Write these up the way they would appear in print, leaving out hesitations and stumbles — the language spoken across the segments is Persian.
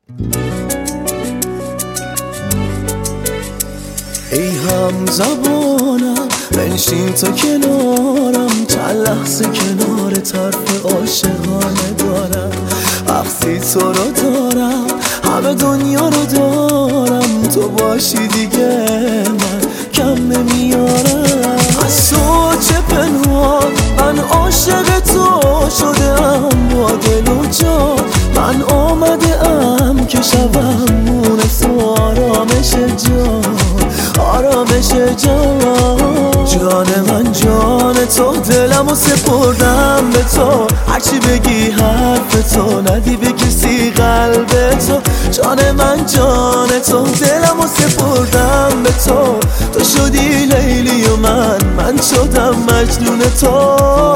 ای هم زبانم بنشین تا کنارم، چند لحظه کنار طرف عاشقانه دارم. وقتی تو رو دارم همه دنیا رو دارم، تو باشی دیگه من کم نمیارم. از تو چه پنهان من عاشق تو شدم، با دل و جان من آمدم که شبم مونس و آرامش جان، آرامش جان. جان من جان تو، دلمو سپردم به تو، هرچی بگی حرف تو، ندی به کسی قلب تو. جان من جان تو، دلمو سپردم به تو، تو شدی لیلی و من شدم مجنون تو.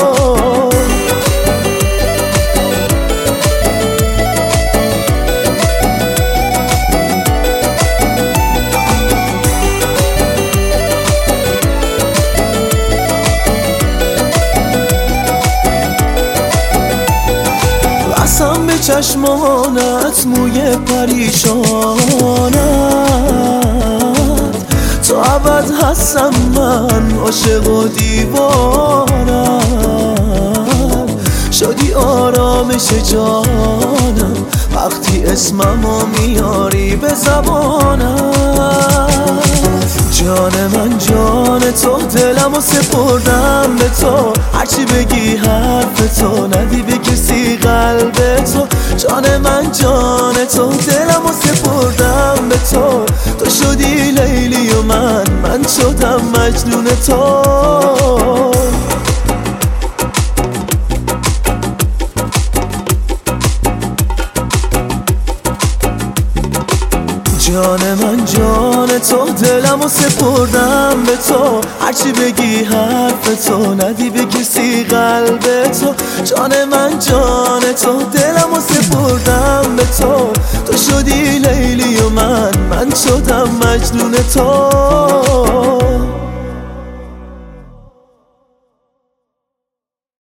بسم به چشمانت موی پریشانت، تو ابد هستم من عاشق و دیوانم. شدی آرامش جانم وقتی اسممو میاری به زبانم. جان من جان تو، دلمو سپردم به تو، هرچی بگی حرف تو، ندی به کسی قلب تو. جان من جان تو، دلمو سپردم به تو، تو شدی لیلی و من شدم مجنون تو. جان من جان تو، دلمو سپردم به تو، هرچی بگی حرف تو، ندی به کسی قلب تو. جان من جان تو، دلمو سپردم به تو، تو شدی لیلی و من شدم مجنون تو.